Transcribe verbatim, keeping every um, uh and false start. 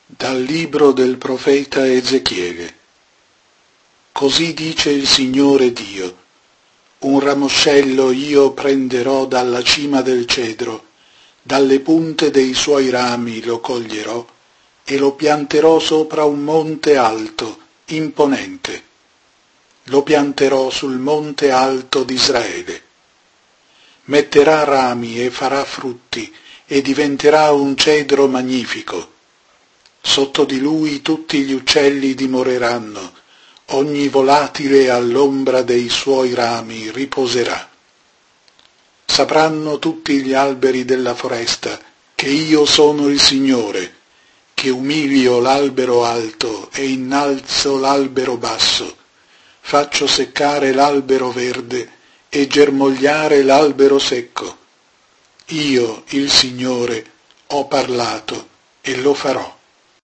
Dal libro del profeta Ezechiele. Così dice il Signore Dio: un ramoscello io prenderò dalla cima del cedro, dalle punte dei suoi rami lo coglierò e lo pianterò sopra un monte alto, imponente. Lo pianterò sul monte alto d'Israele. Metterà rami e farà frutti e diventerà un cedro magnifico. Sotto di lui tutti gli uccelli dimoreranno, ogni volatile all'ombra dei suoi rami riposerà. Sapranno tutti gli alberi della foresta che io sono il Signore, che umilio l'albero alto e innalzo l'albero basso, faccio seccare l'albero verde e germogliare l'albero secco. Io, il Signore, ho parlato e lo farò.